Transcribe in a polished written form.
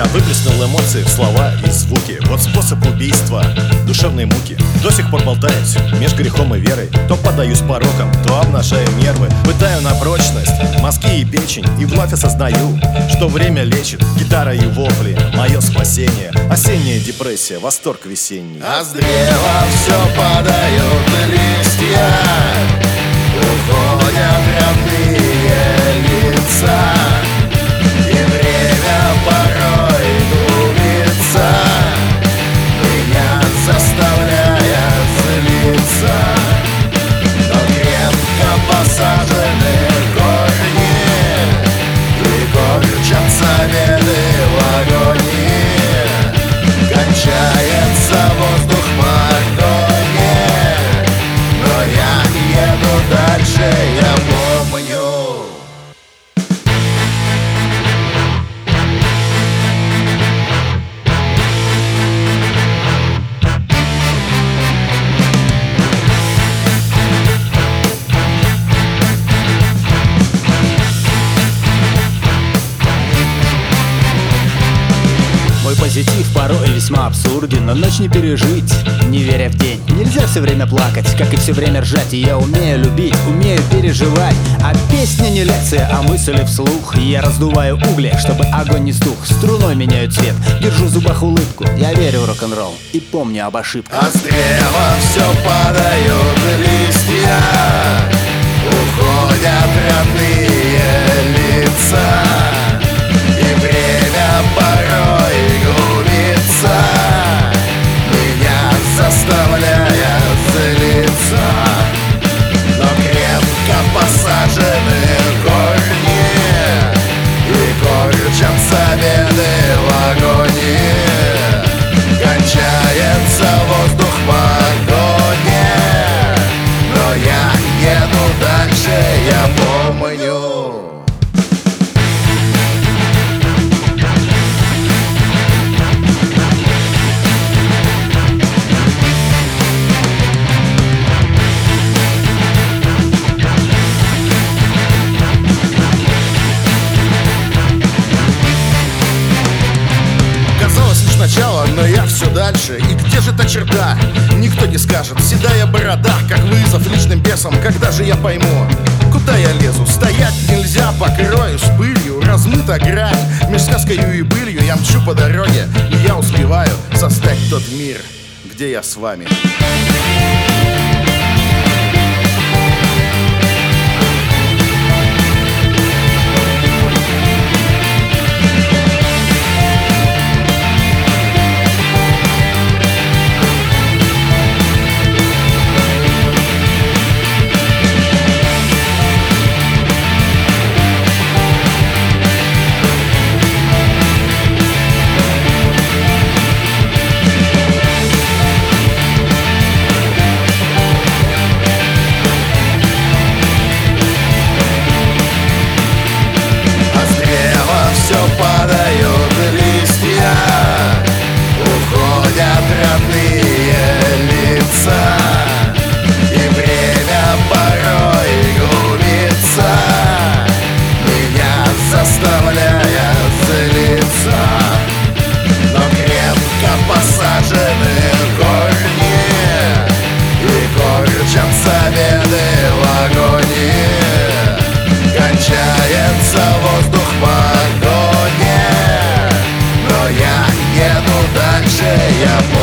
выплеснул эмоции в слова и звуки. Вот способ убийства, душевной муки. До сих пор болтаюсь меж грехом и верой. То поддаюсь порокам, то обнажаю нервы. Пытаю на прочность мозги и печень. И вновь осознаю, что время лечит. Гитара и вопли, мое спасение. Осенняя депрессия, восторг весенний. А с древа все падают листья, уходят родные лица, и время порой глумится, меня заставляя злиться. Но крепко посажены корни, и корчатся веты в агонии. Кончается воздух в погоне, но я еду дальше, я помню. Мой позитив порой весьма абсурден, но ночь не пережить, не веря в день. Нельзя все время плакать, как и все время ржать. И я умею любить, умею переживать. А песня не лекция, а мысли вслух. И я раздуваю угли, чтобы огонь не стух. Струной меняю цвет, держу в зубах улыбку. Я верю в рок-н-ролл и помню об ошибках. А с древа все падают листья, уходят родные лица, и время порой глумится, меня заставляя злиться. Но крепко посажены корни, и корчатся веты в агонии. Кончается воздух в погоне, но я еду дальше, я помню. Казалось лишь начало, но я все дальше. И где же та черта? Никто не скажет. Седая борода, как вызов личным бесам. Когда же я пойму, куда я лезу? Стоять нельзя, покроюсь пылью. Размыта грань меж сказкою и былью. Я мчу по дороге, и я успеваю создать тот мир, где я с вами. Все падают листья, уходят родные лица, и время порой глумится, меня заставляя злиться. Но крепко посажены корни, и корчатся веты в агонии. Кончается воздух в погоне, но я еду дальше, я